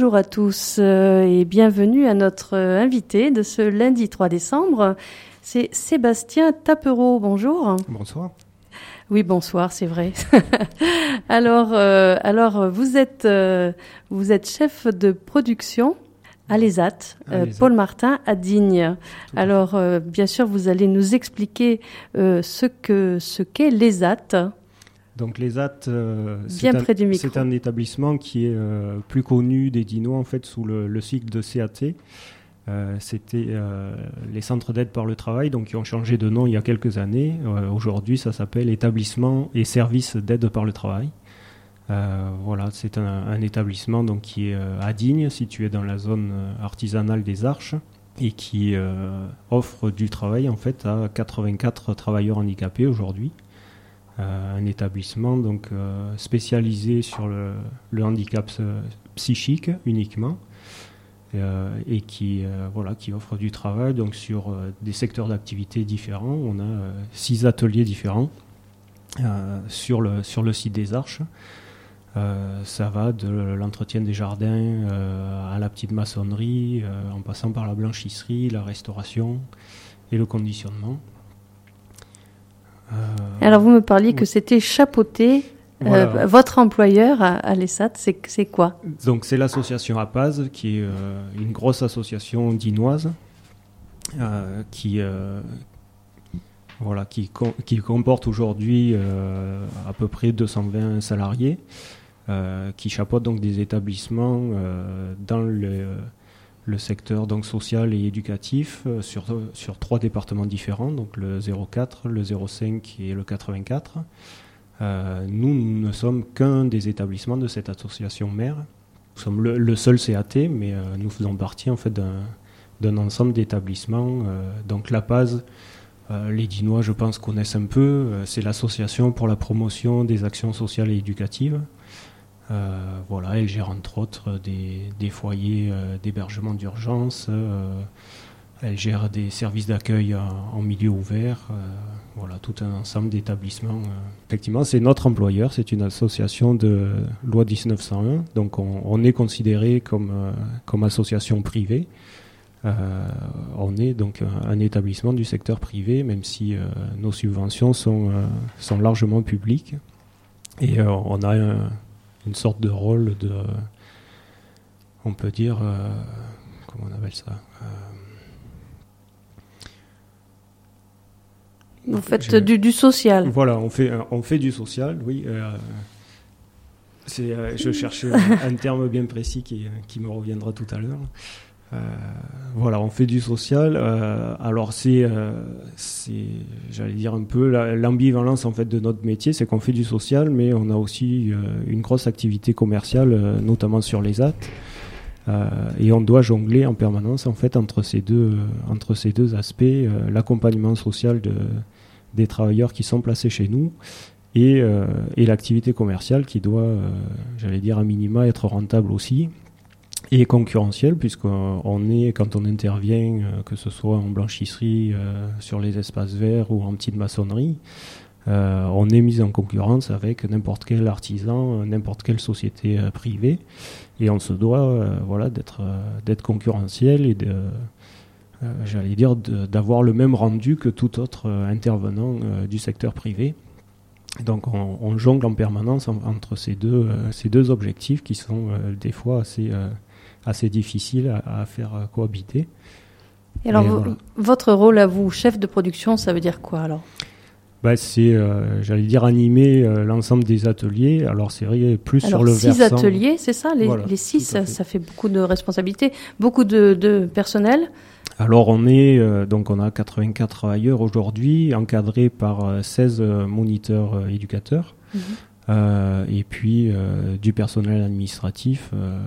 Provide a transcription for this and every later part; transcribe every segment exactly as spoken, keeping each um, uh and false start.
bonjour à tous euh, et bienvenue à notre euh, invité de ce lundi trois décembre. C'est Sébastien Tapereau. Bonjour. Bonsoir. Oui, bonsoir, c'est vrai. alors, euh, alors, vous êtes, euh, vous êtes chef de production à l'E S A T, euh, Paul Martin à Digne. Alors, euh, bien sûr, vous allez nous expliquer euh, ce que ce qu'est l'E S A T. Donc l'E S A T, euh, c'est, un, c'est un établissement qui est euh, plus connu des Dinois en fait sous le, le cycle de C A T. Euh, c'était euh, les centres d'aide par le travail, donc qui ont changé de nom il y a quelques années. Euh, aujourd'hui, ça s'appelle établissement et services d'aide par le travail. Euh, voilà, c'est un, un établissement donc qui est euh, à Digne, situé dans la zone artisanale des Arches, et qui euh, offre du travail en fait à quatre-vingt-quatre travailleurs handicapés aujourd'hui. Euh, un établissement donc euh, spécialisé sur le, le handicap euh, psychique uniquement euh, et qui euh, voilà qui offre du travail donc sur euh, des secteurs d'activité différents. On a euh, six ateliers différents euh, sur le sur le site des Arches. Euh, ça va de l'entretien des jardins euh, à la petite maçonnerie, euh, en passant par la blanchisserie, la restauration et le conditionnement. Euh, Alors vous me parliez oui. que c'était chapeauté. Voilà. Euh, votre employeur à, à l'E S A T, c'est, c'est quoi ? Donc c'est l'association APAZ, qui est euh, une grosse association dinoise, euh, qui, euh, voilà, qui, com- qui comporte aujourd'hui euh, à peu près deux cent vingt salariés, euh, qui chapeaute donc des établissements euh, dans le le secteur donc social et éducatif euh, sur, sur trois départements différents, donc le zéro quatre, le zéro cinq et le quatre-vingt-quatre. Euh, nous, nous ne sommes qu'un des établissements de cette association mère. Nous sommes le, le seul C A T, mais euh, nous faisons partie en fait d'un, d'un ensemble d'établissements. Euh, donc l'A P A Z, euh, les Dinois, je pense, connaissent un peu. Euh, c'est l'association pour la promotion des actions sociales et éducatives. Euh, voilà, elle gère entre autres des, des foyers euh, d'hébergement d'urgence, euh, elle gère des services d'accueil en, en milieu ouvert, euh, voilà, tout un ensemble d'établissements. Euh. Effectivement, c'est notre employeur, c'est une association de loi dix-neuf cent un, donc on, on est considéré comme, euh, comme association privée. Euh, on est donc un, un établissement du secteur privé, même si euh, nos subventions sont, euh, sont largement publiques. Et euh, on a un une sorte de rôle de, on peut dire, euh, comment on appelle ça euh, Vous faites du, du social. Voilà, on fait, on fait du social, oui. Euh, c'est, euh, je cherchais un, un terme bien précis qui, qui me reviendra tout à l'heure. Euh, voilà, on fait du social. Euh, alors c'est, euh, c'est, j'allais dire un peu la, l'ambivalence en fait de notre métier, c'est qu'on fait du social, mais on a aussi euh, une grosse activité commerciale, euh, notamment sur les A T, euh, et on doit jongler en permanence en fait entre ces deux, euh, entre ces deux aspects, euh, l'accompagnement social de, des travailleurs qui sont placés chez nous. Et, euh, et l'activité commerciale qui doit, euh, j'allais dire à minima, être rentable aussi. Et concurrentiel, puisqu'on est, quand on intervient, euh, que ce soit en blanchisserie, euh, sur les espaces verts ou en petite maçonnerie, euh, on est mis en concurrence avec n'importe quel artisan, n'importe quelle société euh, privée, et on se doit euh, voilà, d'être, euh, d'être concurrentiel et de, euh, j'allais dire, de, d'avoir le même rendu que tout autre euh, intervenant euh, du secteur privé. Donc on, on jongle en permanence en, entre ces deux, euh, ces deux objectifs qui sont euh, des fois assez... Euh, assez difficile à, à faire cohabiter. Et alors, v- voilà. Votre rôle à vous, chef de production, ça veut dire quoi alors ? Bah, c'est, euh, j'allais dire, animer euh, l'ensemble des ateliers. Alors, c'est vrai, plus alors, sur le six versant... six ateliers, c'est ça ? Les, voilà, les six, ça, ça fait beaucoup de responsabilités, beaucoup de, de personnel. Alors, on est, euh, donc, on a quatre-vingt-quatre travailleurs aujourd'hui, encadrés par euh, seize euh, moniteurs euh, éducateurs, mm-hmm. euh, et puis euh, du personnel administratif, euh,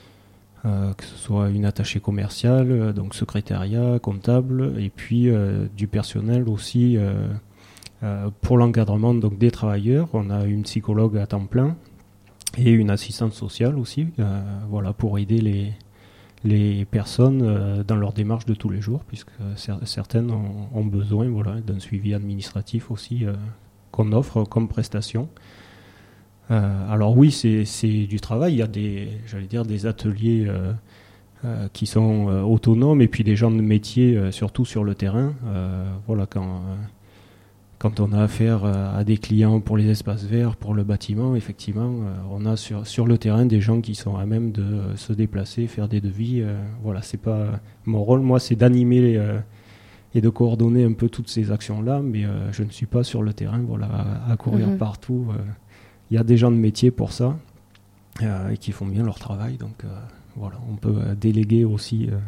Euh, que ce soit une attachée commerciale, euh, donc secrétariat, comptable, et puis euh, du personnel aussi euh, euh, pour l'encadrement donc, des travailleurs. On a une psychologue à temps plein et une assistante sociale aussi, euh, voilà, pour aider les, les personnes euh, dans leur démarche de tous les jours, puisque cer- certaines ont, ont besoin voilà, d'un suivi administratif aussi euh, qu'on offre comme prestation. Euh, alors oui, c'est, c'est du travail. Il y a des, j'allais dire, des ateliers euh, euh, qui sont euh, autonomes et puis des gens de métier, euh, surtout sur le terrain. Euh, voilà, quand, euh, quand on a affaire à des clients pour les espaces verts, pour le bâtiment, effectivement, euh, on a sur, sur le terrain des gens qui sont à même de euh, se déplacer, faire des devis. Euh, voilà, c'est pas mon rôle. Moi, c'est d'animer euh, et de coordonner un peu toutes ces actions-là, mais euh, je ne suis pas sur le terrain, voilà, à, à courir mmh. partout. Euh, Il y a des gens de métier pour ça euh, et qui font bien leur travail. Donc euh, voilà, on peut euh, déléguer aussi. Euh,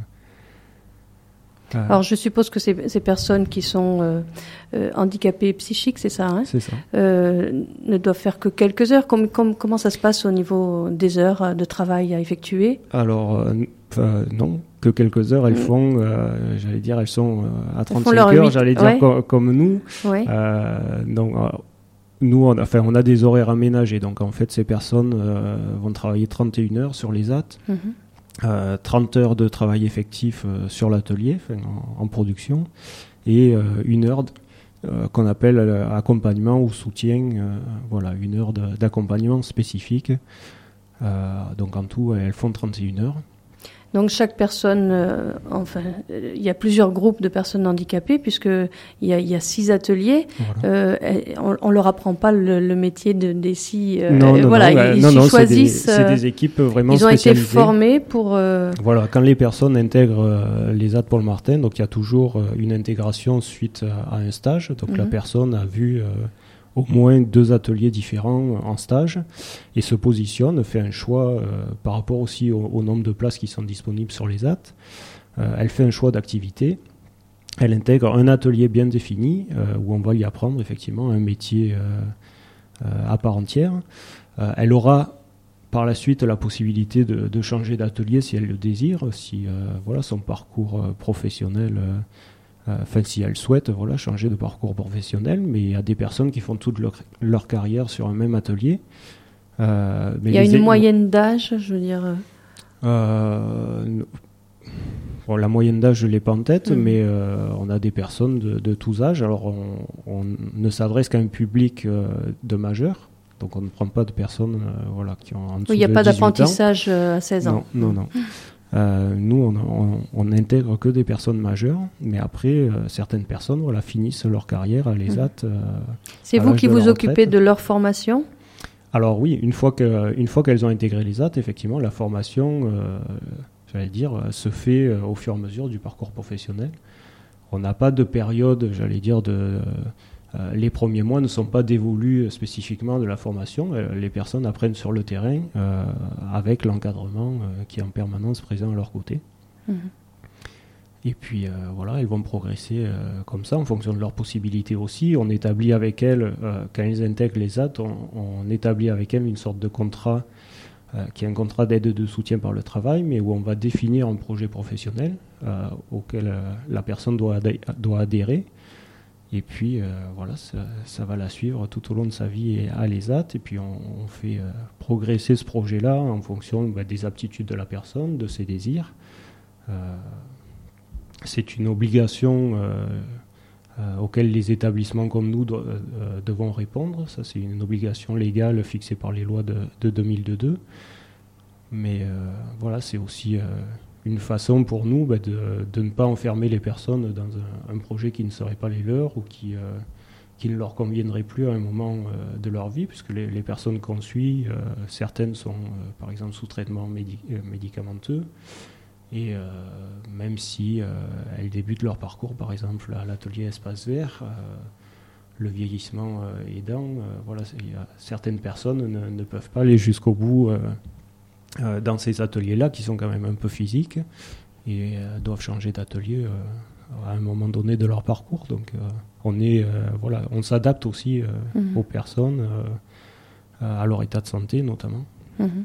euh, Alors je suppose que ces, ces personnes qui sont euh, euh, handicapées psychiques, c'est ça, hein, c'est ça. Euh, ne doivent faire que quelques heures. Comme, comme, comment ça se passe au niveau des heures de travail à effectuer ? Alors euh, non, que quelques heures. Elles mmh. font, euh, j'allais dire, elles sont euh, à trente-cinq heures, huit... j'allais dire ouais. com- comme nous. Ouais. Euh, donc euh, Nous, on a, enfin, on a des horaires aménagés. Donc, en fait, ces personnes euh, vont travailler trente et une heures sur les A T, mmh. euh, trente heures de travail effectif euh, sur l'atelier, enfin, en, en production, et euh, une heure d- euh, qu'on appelle euh, accompagnement ou soutien. Euh, voilà, une heure de, d'accompagnement spécifique. Euh, donc, en tout, elles font trente et une heures. Donc chaque personne, euh, enfin, il y a plusieurs groupes de personnes handicapées puisque il y a, il y a six ateliers. Voilà. Euh, on, on leur apprend pas le, le métier de, des six. Euh, non, non, voilà, non, ils, non, ils non, choisissent. C'est des, c'est des équipes vraiment ils spécialisées. Ils ont été formés pour. Euh... Voilà, quand les personnes intègrent euh, les A T Paul Martin, donc il y a toujours euh, une intégration suite à, à un stage. Donc mm-hmm. la personne a vu euh, au moins deux ateliers différents en stage et se positionne, fait un choix euh, par rapport aussi au, au nombre de places qui sont disponibles sur les A T. Euh, elle fait un choix d'activité. Elle intègre un atelier bien défini euh, où on va lui apprendre effectivement un métier euh, euh, à part entière. Euh, elle aura par la suite la possibilité de, de changer d'atelier si elle le désire, si euh, voilà, son parcours euh, professionnel... Euh, Enfin, si elles souhaitent voilà, changer de parcours professionnel, mais il y a des personnes qui font toute leur, leur carrière sur un même atelier. Euh, mais il y a une é- moyenne d'âge, je veux dire euh, bon, la moyenne d'âge, je ne l'ai pas en tête, mmh. mais euh, on a des personnes de, de tous âges. Alors, on, on ne s'adresse qu'à un public euh, de majeurs. Donc, on ne prend pas de personnes euh, voilà, qui ont en dessous de dix-huit ans. Il n'y a pas d'apprentissage à seize ans. Non, non, non. Euh, nous, on, on, on intègre que des personnes majeures, mais après, euh, certaines personnes voilà, finissent leur carrière à l'E S A T. Euh, C'est vous qui vous occupez de leur formation ? Alors oui, une fois, que, une fois qu'elles ont intégré l'E S A T, effectivement, la formation, euh, j'allais dire, se fait euh, au fur et à mesure du parcours professionnel. On n'a pas de période, j'allais dire, de... Euh, les premiers mois ne sont pas dévolus spécifiquement de la formation. Euh, les personnes apprennent sur le terrain euh, avec l'encadrement euh, qui est en permanence présent à leur côté. Mmh. Et puis euh, voilà, elles vont progresser euh, comme ça en fonction de leurs possibilités aussi. On établit avec elles, euh, quand elles intègrent les A T, on, on établit avec elles une sorte de contrat euh, qui est un contrat d'aide de soutien par le travail, mais où on va définir un projet professionnel euh, auquel euh, la personne doit, adhé- doit adhérer. Et puis, euh, voilà, ça, ça va la suivre tout au long de sa vie à l'E S A T. Et puis, on, on fait euh, progresser ce projet-là en fonction bah, des aptitudes de la personne, de ses désirs. Euh, c'est une obligation euh, euh, auquel les établissements comme nous do- euh, devons répondre. Ça, c'est une obligation légale fixée par les lois de, de deux mille deux. Mais euh, voilà, c'est aussi... Euh, une façon pour nous bah, de, de ne pas enfermer les personnes dans un, un projet qui ne serait pas les leurs ou qui, euh, qui ne leur conviendrait plus à un moment euh, de leur vie, puisque les, les personnes qu'on suit, euh, certaines sont euh, par exemple sous traitement médi- euh, médicamenteux, et euh, même si euh, elles débutent leur parcours par exemple à l'atelier Espace Vert, euh, le vieillissement euh, aidant, euh, voilà, y a, certaines personnes ne, ne peuvent pas aller jusqu'au bout euh, Euh, dans ces ateliers-là, qui sont quand même un peu physiques, et euh, doivent changer d'atelier euh, à un moment donné de leur parcours. Donc, euh, on est, euh, voilà, on s'adapte aussi euh, mmh. aux personnes, euh, à leur état de santé notamment. Mmh.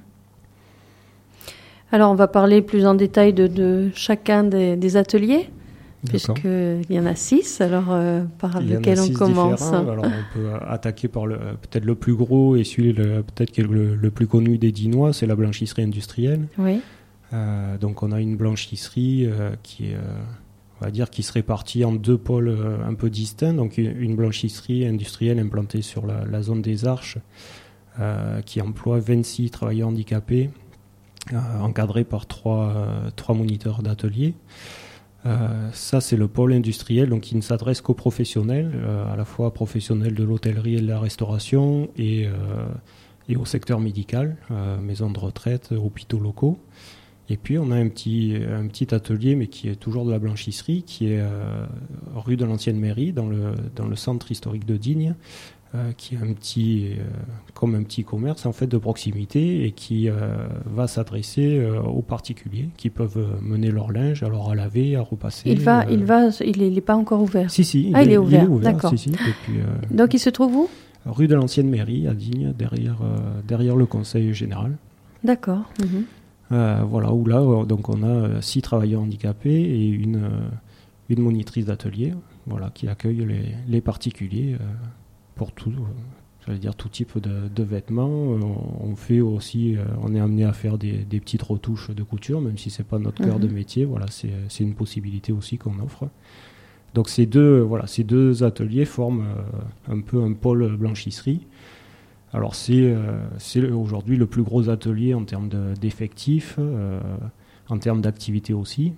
Alors, on va parler plus en détail de, de chacun des, des ateliers, puisqu'il y en a six. Alors, euh, par il lequel on commence Alors, on peut attaquer par le, peut-être le plus gros et celui le, peut-être qui est le, le plus connu des Dinois, c'est la blanchisserie industrielle. Oui. Euh, donc, on a une blanchisserie euh, qui est, euh, on va dire, qui se répartit en deux pôles euh, un peu distincts. Donc, une blanchisserie industrielle implantée sur la, la zone des Arches, euh, qui emploie vingt-six travailleurs handicapés, euh, encadrés par trois, euh, trois moniteurs d'atelier. Euh, ça, c'est le pôle industriel, donc qui ne s'adresse qu'aux professionnels, euh, à la fois professionnels de l'hôtellerie et de la restauration, et, euh, et au secteur médical, euh, maisons de retraite, hôpitaux locaux. Et puis on a un petit, un petit atelier, mais qui est toujours de la blanchisserie, qui est euh, rue de l'Ancienne Mairie, dans le, dans le centre historique de Digne, euh, qui est un petit, euh, comme un petit commerce en fait de proximité, et qui euh, va s'adresser euh, aux particuliers qui peuvent mener leur linge, alors à laver, à repasser. Il va, euh... il va, il n'est pas encore ouvert. Si si, ah, il, il est ouvert. Il est ouvert D'accord. Si, si, depuis, euh... Donc il se trouve où? Rue de l'Ancienne Mairie à Digne, derrière, euh, derrière le Conseil général. D'accord. Mmh. Euh, voilà, où là, donc on a six travailleurs handicapés et une, euh, une monitrice d'atelier, voilà, qui accueille les, les particuliers euh, pour tout, euh, j'allais dire tout type de, de vêtements. Euh, on fait aussi, euh, on est amené à faire des, des petites retouches de couture, même si c'est pas notre cœur mmh. de métier. Voilà, c'est, c'est une possibilité aussi qu'on offre. Donc ces deux, voilà, ces deux ateliers forment euh, un peu un pôle blanchisserie. Alors c'est, euh, c'est aujourd'hui le plus gros atelier en termes de, d'effectifs, euh, en termes d'activité aussi.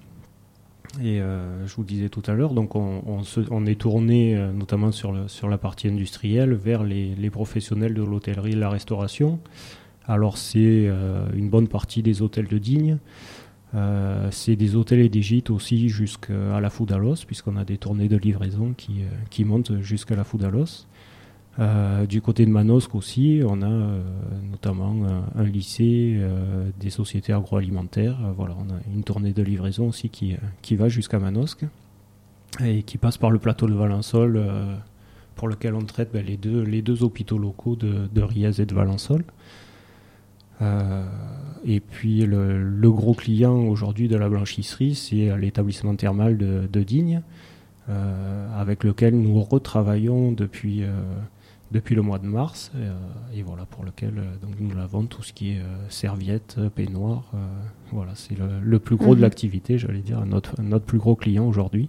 Et euh, je vous disais tout à l'heure, donc on, on, se, on est tourné euh, notamment sur, le, sur la partie industrielle vers les, les professionnels de l'hôtellerie et de la restauration. Alors c'est euh, une bonne partie des hôtels de Digne. Euh, c'est des hôtels et des gîtes aussi jusqu'à la Foudalos, puisqu'on a des tournées de livraison qui, euh, qui montent jusqu'à la Foudalos. Euh, du côté de Manosque aussi, on a euh, notamment euh, un lycée, euh, des sociétés agroalimentaires. Euh, voilà, on a une tournée de livraison aussi qui, euh, qui va jusqu'à Manosque et qui passe par le plateau de Valençol, euh, pour lequel on traite ben, les, deux, les deux hôpitaux locaux de, de Riez et de Valençol. Euh, et puis le, le gros client aujourd'hui de la blanchisserie, c'est l'établissement thermal de, de Digne, euh, avec lequel nous retravaillons depuis... Euh, depuis le mois de mars, euh, et voilà, pour lequel euh, donc nous lavons tout ce qui est euh, serviettes, peignoirs, euh, voilà, c'est le, le plus gros mmh. de l'activité, j'allais dire, notre, notre plus gros client aujourd'hui.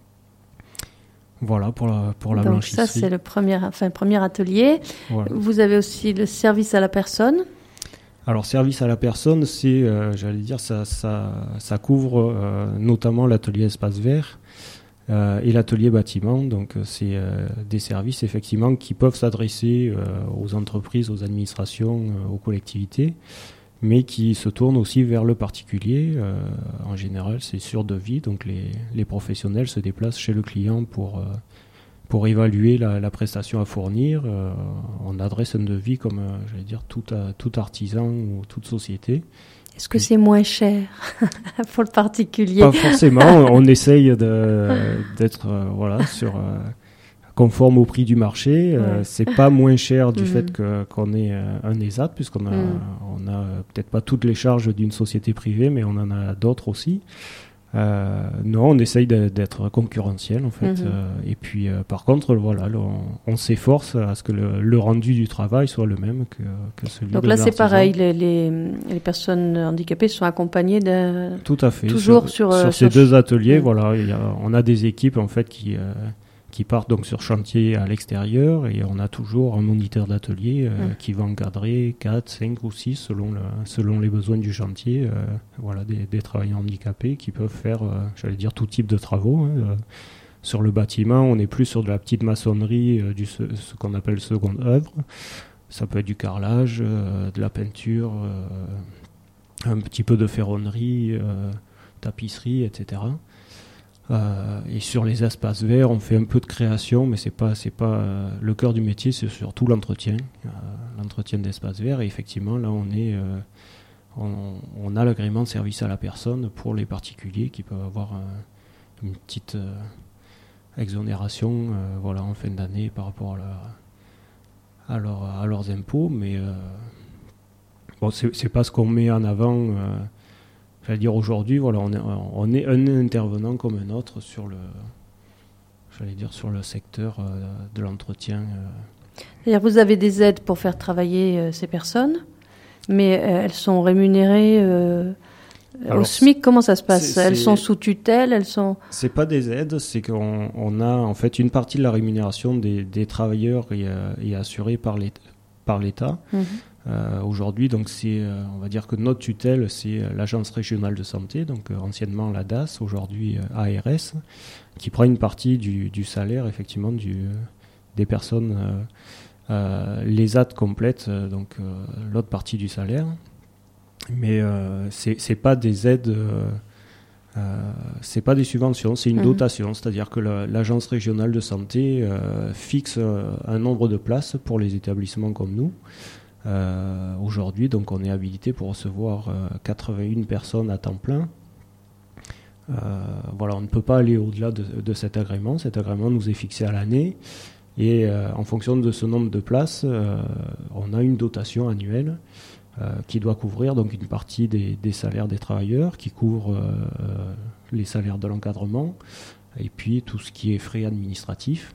Voilà pour la, pour la donc blanchisserie. Ça, c'est le premier, enfin, premier atelier. Voilà. Vous avez aussi le service à la personne. Alors, service à la personne, c'est, euh, j'allais dire, ça, ça, ça couvre euh, notamment l'atelier espace vert, Euh, et l'atelier bâtiment, donc c'est euh, des services effectivement qui peuvent s'adresser euh, aux entreprises, aux administrations, euh, aux collectivités, mais qui se tournent aussi vers le particulier. Euh, en général, c'est sur devis, donc les, les professionnels se déplacent chez le client pour, euh, pour évaluer la, la prestation à fournir. Euh, on adresse un devis comme, euh, j'allais dire, tout, à, tout artisan ou toute société. Est-ce que c'est moins cher pour le particulier? Pas forcément. On essaye de, d'être euh, voilà, sur, euh, conforme au prix du marché. Ouais. Euh, c'est pas moins cher du mmh. fait que, qu'on est euh, un E S A T, puisqu'on a, mmh. on a peut-être pas toutes les charges d'une société privée, mais on en a d'autres aussi. Euh, non, on essaye de, d'être concurrentiel en fait. Mmh. Euh, et puis, euh, par contre, voilà, là, on, on s'efforce à ce que le, le rendu du travail soit le même que, que celui Donc de là, l'artisan. c'est pareil, les, les, les personnes handicapées sont accompagnées de... Tout à fait. Toujours sur, sur, sur, sur ces sur... deux ateliers, mmh. voilà, il y a, on a des équipes en fait qui euh, qui partent donc sur chantier à l'extérieur, et on a toujours un moniteur d'atelier euh, mmh. qui va encadrer quatre, cinq ou six selon le, selon les besoins du chantier. Euh, voilà, des, des travailleurs handicapés qui peuvent faire, euh, j'allais dire, tout type de travaux. Hein, euh, sur le bâtiment, on est plus sur de la petite maçonnerie, euh, du ce, ce qu'on appelle seconde œuvre. Ça peut être du carrelage, euh, de la peinture, euh, un petit peu de ferronnerie, euh, tapisserie, et cetera. Euh, et sur les espaces verts, on fait un peu de création, mais c'est pas, c'est pas euh, le cœur du métier, c'est surtout l'entretien, euh, l'entretien d'espaces verts. Et effectivement, là, on est, euh, on, on a l'agrément de service à la personne pour les particuliers qui peuvent avoir un, une petite euh, exonération, euh, voilà, en fin d'année par rapport à, la, à, leur, à leurs impôts. Mais euh, bon, c'est, c'est pas ce qu'on met en avant. Euh, J'allais dire aujourd'hui, voilà, on est, on est un intervenant comme un autre sur le, j'allais dire sur le secteur euh, de l'entretien. Euh. C'est-à-dire, vous avez des aides pour faire travailler euh, ces personnes, mais euh, elles sont rémunérées euh, Alors, au SMIC. Comment ça se passe? c'est, Elles c'est, sont sous tutelle, elles sont. C'est pas des aides, c'est qu'on on a en fait une partie de la rémunération des, des travailleurs est, est assurée par l'État. par l'État. Mmh. Euh, aujourd'hui, donc c'est, euh, on va dire que notre tutelle, c'est l'Agence régionale de santé, donc euh, anciennement l'A D A S, aujourd'hui euh, A R S, qui prend une partie du, du salaire effectivement du, euh, des personnes, euh, euh, les A T complètent euh, donc euh, l'autre partie du salaire, mais euh, c'est, c'est pas des aides, euh, euh, c'est pas des subventions, c'est une mmh. dotation, c'est-à-dire que la, l'Agence régionale de santé euh, fixe euh, un nombre de places pour les établissements comme nous. Euh, aujourd'hui, donc, on est habilité pour recevoir euh, quatre-vingt-une personnes à temps plein. Euh, voilà, on ne peut pas aller au-delà de, de cet agrément. Cet agrément nous est fixé à l'année et euh, en fonction de ce nombre de places, euh, on a une dotation annuelle euh, qui doit couvrir donc une partie des, des salaires des travailleurs, qui couvre euh, les salaires de l'encadrement et puis tout ce qui est frais administratifs.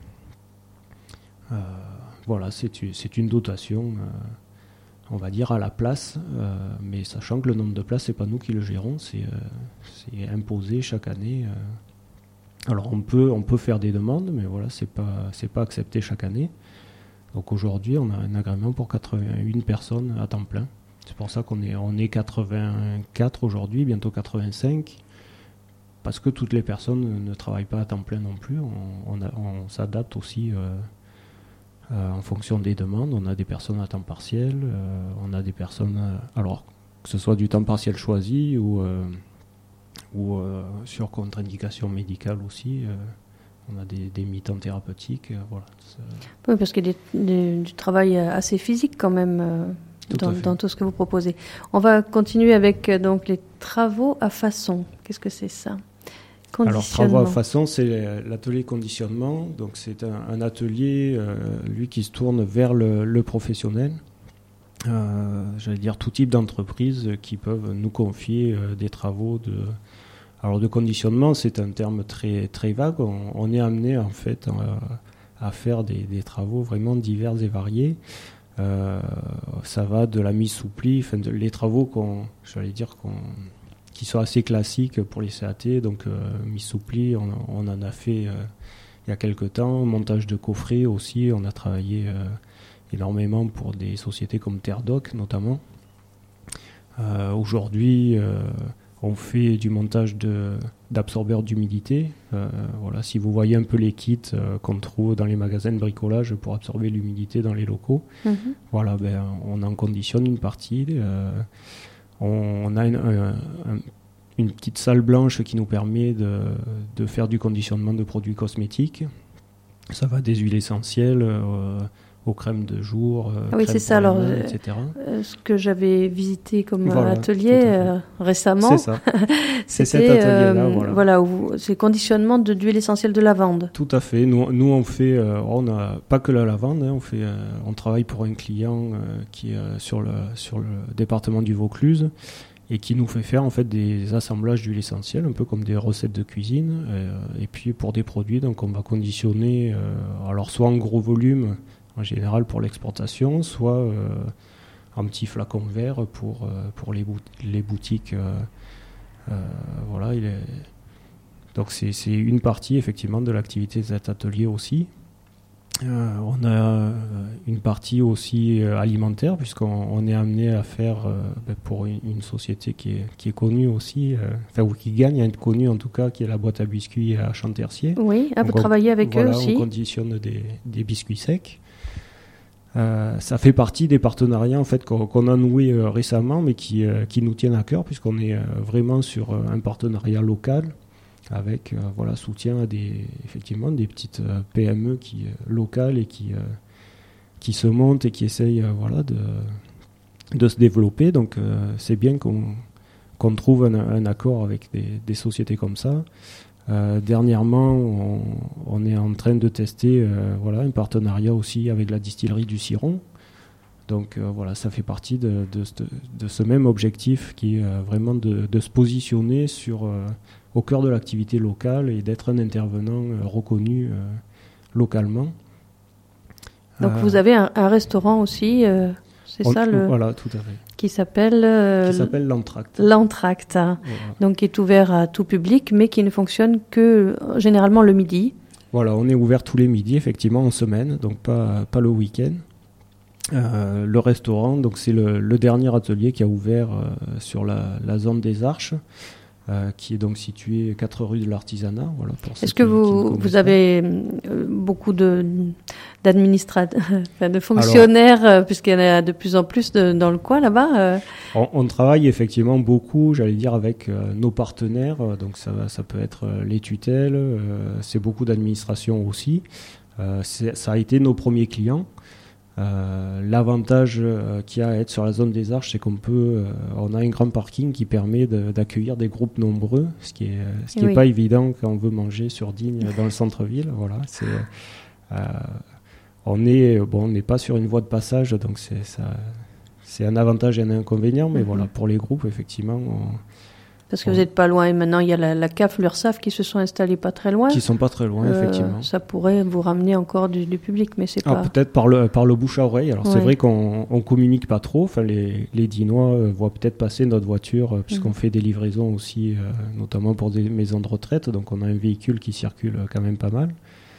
Euh, voilà, c'est, c'est une dotation. Euh, on va dire à la place, euh, mais sachant que le nombre de places, c'est pas nous qui le gérons, c'est, euh, c'est imposé chaque année. Euh. Alors on peut, on peut faire des demandes, mais voilà, c'est pas, c'est pas accepté chaque année. Donc aujourd'hui, on a un agrément pour quatre-vingt-une personnes à temps plein. C'est pour ça qu'on est, on est quatre-vingt-quatre aujourd'hui, bientôt quatre-vingt-cinq, parce que toutes les personnes ne travaillent pas à temps plein non plus. On, on, a, on s'adapte aussi. Euh, Euh, en fonction des demandes. On a des personnes à temps partiel, euh, on a des personnes, euh, alors que ce soit du temps partiel choisi ou, euh, ou euh, sur contre-indication médicale aussi. Euh, on a des, des mi-temps thérapeutiques. Euh, voilà. Oui, parce qu'il y a des, des, du travail assez physique quand même euh, tout dans, dans tout ce que vous proposez. On va continuer avec euh, donc, les travaux à façon. Qu'est-ce que c'est ça ? Alors, travaux à façon, c'est l'atelier conditionnement. Donc, c'est un, un atelier, euh, lui, qui se tourne vers le, le professionnel. Euh, j'allais dire tout type d'entreprises qui peuvent nous confier euh, des travaux de. Alors, de conditionnement, c'est un terme très très vague. On, on est amené en fait à, à faire des, des travaux vraiment divers et variés. Euh, ça va de la mise sous pli, enfin, de, les travaux qu'on, j'allais dire qu'on qui sont assez classiques pour les C A T, donc euh, mise sous pli, on, on en a fait euh, il y a quelques temps, montage de coffrets aussi, on a travaillé euh, énormément pour des sociétés comme Terdoc notamment. Euh, aujourd'hui, euh, on fait du montage de, d'absorbeurs d'humidité. Euh, voilà, si vous voyez un peu les kits euh, qu'on trouve dans les magasins de bricolage pour absorber l'humidité dans les locaux, mm-hmm. voilà, ben, on en conditionne une partie. Euh, On a une, un, un, une petite salle blanche qui nous permet de, de faire du conditionnement de produits cosmétiques. Ça va des huiles essentielles euh, aux crèmes de jour, euh, ah oui, c'est ça, alors, mains, et cetera. Euh, ce que j'avais visité comme voilà, atelier euh, récemment, c'est ça. C'est cet atelier-là, euh, voilà. voilà où, c'est conditionnement de, d'huile essentielle de lavande. Tout à fait. Nous, nous on fait, euh, on n'a pas que la lavande, hein, on, fait, euh, on travaille pour un client euh, qui est euh, sur, le, sur le département du Vaucluse et qui nous fait faire en fait des assemblages d'huile essentielle, un peu comme des recettes de cuisine. Euh, et puis pour des produits, donc on va conditionner, euh, alors soit en gros volume, en général pour l'exportation, soit euh, en petits flacons verts pour, euh, pour les, bout- les boutiques. Euh, euh, voilà, il est... Donc c'est, c'est une partie effectivement de l'activité de cet atelier aussi. Euh, on a une partie aussi euh, alimentaire, puisqu'on on est amené à faire euh, ben, pour une, une société qui est, qui est connue aussi, euh, enfin ou qui gagne à être connue en tout cas, qui est la boîte à biscuits à Chantercier. Oui, ah, vous travaillez avec voilà, eux aussi. On conditionne des, des biscuits secs. Euh, ça fait partie des partenariats en fait qu'on, qu'on a noués euh, récemment, mais qui, euh, qui nous tiennent à cœur, puisqu'on est euh, vraiment sur euh, un partenariat local avec euh, voilà, soutien à des, effectivement, des petites euh, P M E qui, euh, locales et qui, euh, qui se montent et qui essayent euh, voilà, de, de se développer. Donc euh, c'est bien qu'on, qu'on trouve un, un accord avec des, des sociétés comme ça. Euh, dernièrement, on, on est en train de tester euh, voilà, un partenariat aussi avec la distillerie du Ciron. Donc euh, voilà, ça fait partie de, de, de, de ce même objectif qui est euh, vraiment de, de se positionner sur, euh, au cœur de l'activité locale et d'être un intervenant euh, reconnu euh, localement. Donc euh, vous avez un, un restaurant aussi, euh, c'est on, ça le... Voilà, tout à fait. Qui s'appelle... Euh, qui s'appelle l'Entracte. L'Entracte, hein. Voilà. Donc qui est ouvert à tout public, mais qui ne fonctionne que euh, généralement le midi. Voilà, on est ouvert tous les midis, effectivement, en semaine, donc pas, pas le week-end. Euh, le restaurant, donc c'est le, le dernier atelier qui a ouvert euh, sur la, la zone des Arches, euh, qui est donc situé quatre rue de l'Artisanat. Voilà, Est-ce que qui, vous, qui vous avez euh, beaucoup de, d'administrateurs, enfin de fonctionnaires, Alors, puisqu'il y en a de plus en plus de, dans le coin là-bas euh... on, on travaille effectivement beaucoup, j'allais dire, avec euh, nos partenaires. Donc ça, ça peut être euh, les tutelles, euh, c'est beaucoup d'administration aussi. Euh, c'est, ça a été nos premiers clients. Euh, l'avantage euh, qu'il y a à être sur la zone des Arches, c'est qu'on peut, euh, on a un grand parking qui permet de, d'accueillir des groupes nombreux, ce qui est, ce qui oui. est pas évident quand on veut manger sur Digne dans le centre-ville. Voilà, c'est, euh, on est, bon, on n'est pas sur une voie de passage, donc c'est, ça, c'est un avantage et un inconvénient, mais mm-hmm. voilà, pour les groupes, effectivement. On, Parce que vous n'êtes pas loin, et maintenant il y a la, la C A F, l'URSSAF qui se sont installés pas très loin. Qui sont pas très loin, euh, effectivement. Ça pourrait vous ramener encore du, du public, mais c'est ah, pas... Peut-être par le, par le bouche à oreille. Alors ouais. C'est vrai qu'on on communique pas trop. Enfin, les, les Dinois euh, voient peut-être passer notre voiture, euh, puisqu'on mmh. fait des livraisons aussi, euh, notamment pour des maisons de retraite. Donc on a un véhicule qui circule quand même pas mal.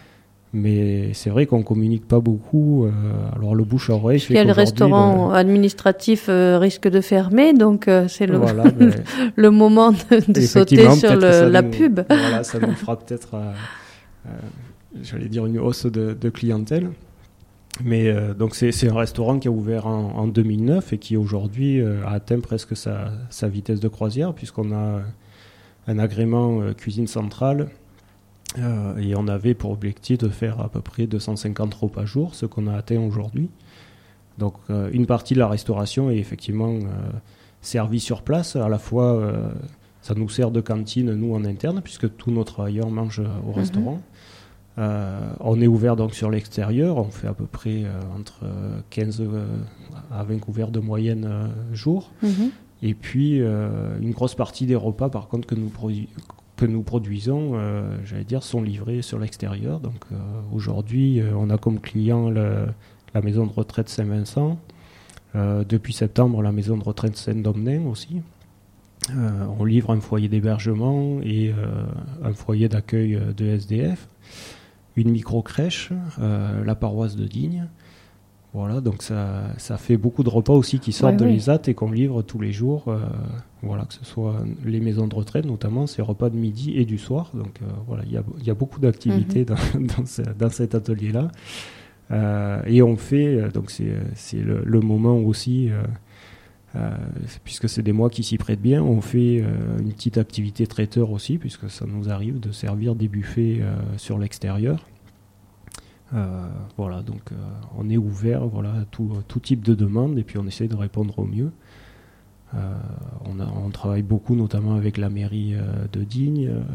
Mais c'est vrai qu'on communique pas beaucoup. Euh, alors le bouche à oreille. Il y a le restaurant le... administratif euh, risque de fermer, donc euh, c'est le, voilà, mais... le moment de, de sauter sur le, la nous, pub. Voilà, ça nous fera peut-être, euh, euh, j'allais dire, une hausse de, de clientèle. Mais euh, donc c'est, c'est un restaurant qui a ouvert en, en deux mille neuf et qui aujourd'hui euh, a atteint presque sa, sa vitesse de croisière, puisqu'on a un agrément euh, cuisine centrale. Euh, et on avait pour objectif de faire à peu près deux cent cinquante repas jour, ce qu'on a atteint aujourd'hui. Donc euh, une partie de la restauration est effectivement euh, servie sur place. À la fois, euh, ça nous sert de cantine, nous, en interne, puisque tous nos travailleurs mangent au mmh. restaurant. Euh, on est ouvert donc sur l'extérieur. On fait à peu près euh, entre quinze à vingt couverts de moyenne euh, jour. Mmh. Et puis, euh, une grosse partie des repas, par contre, que nous produisons, que nous produisons, euh, j'allais dire, sont livrés sur l'extérieur. Donc euh, aujourd'hui, euh, on a comme client le, la maison de retraite Saint-Vincent. Euh, depuis septembre, la maison de retraite Saint-Domenin aussi. Euh, on livre un foyer d'hébergement et euh, un foyer d'accueil de S D F, une micro-crèche, euh, la paroisse de Digne. Voilà, donc ça, ça fait beaucoup de repas aussi qui sortent ouais, de oui. l'I S A T et qu'on livre tous les jours. Euh, voilà, que ce soit les maisons de retraite, notamment, c'est repas de midi et du soir. Donc euh, voilà, il y a, y a beaucoup d'activités mm-hmm. dans, dans, ce, dans cet atelier-là. Euh, et on fait, donc c'est, c'est le, le moment aussi, euh, euh, puisque c'est des mois qui s'y prêtent bien, on fait euh, une petite activité traiteur aussi, puisque ça nous arrive de servir des buffets euh, sur l'extérieur. Euh, voilà, donc euh, on est ouvert voilà, à tout, tout type de demande et puis on essaie de répondre au mieux. Euh, on, a, on travaille beaucoup notamment avec la mairie euh, de Digne, euh,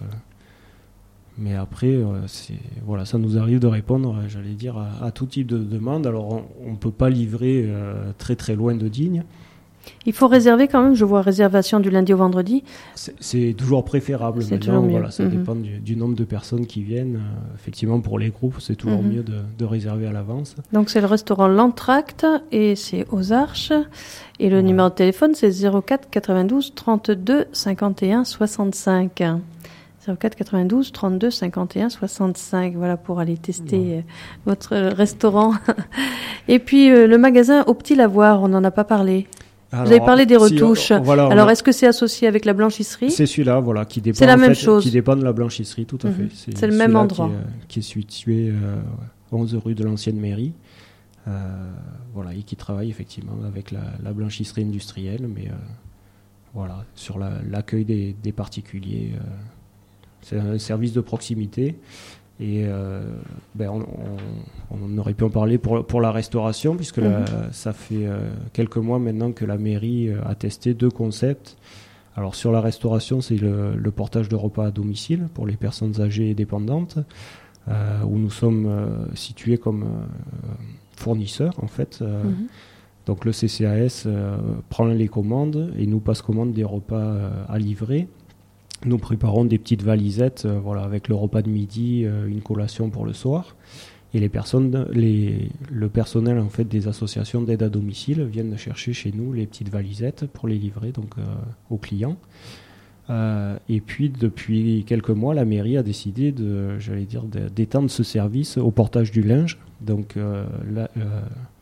mais après euh, c'est, voilà, ça nous arrive de répondre, j'allais dire, à, à tout type de demande. Alors on ne peut pas livrer euh, très très loin de Digne. Il faut réserver quand même, je vois réservation du lundi au vendredi. C'est, c'est toujours préférable c'est maintenant, toujours voilà, ça mmh. dépend du, du nombre de personnes qui viennent. Euh, effectivement, pour les groupes, c'est toujours mmh. mieux de, de réserver à l'avance. Donc c'est le restaurant L'Entracte et c'est aux Arches. Et le ouais. numéro de téléphone, c'est zéro quatre quatre-vingt-douze trente-deux cinquante et un soixante-cinq. zéro quatre quatre-vingt-douze trente-deux cinquante et un soixante-cinq, voilà, pour aller tester ouais. votre restaurant. Et puis euh, le magasin Au Petit Lavoir, on n'en a pas parlé. Alors, vous avez parlé des retouches. Si on, voilà, Alors, a... est-ce que c'est associé avec la blanchisserie ? C'est celui-là, voilà, qui dépend. C'est la même fait, chose. Qui dépend de la blanchisserie, tout à mmh. fait. C'est, c'est le même endroit. Qui est, qui est situé euh, onze rue de l'ancienne mairie. Euh, voilà, et qui travaille effectivement avec la, la blanchisserie industrielle, mais euh, voilà, sur la, l'accueil des, des particuliers. Euh, c'est un service de proximité. Et euh, ben on, on, on aurait pu en parler pour, pour la restauration, puisque mmh. la, ça fait euh, quelques mois maintenant que la mairie a testé deux concepts. Alors sur la restauration, c'est le, le portage de repas à domicile pour les personnes âgées et dépendantes, euh, où nous sommes euh, situés comme euh, fournisseurs en fait. Euh, mmh. Donc le C C A S euh, prend les commandes et nous passe commande des repas euh, à livrer. Nous préparons des petites valisettes, euh, voilà, avec le repas de midi, euh, une collation pour le soir. Et les personnes, les, le personnel en fait des associations d'aide à domicile viennent chercher chez nous les petites valisettes pour les livrer donc euh, aux clients. Euh, et puis depuis quelques mois, la mairie a décidé de, j'allais dire, de, d'étendre ce service au portage du linge. Donc euh, la, euh,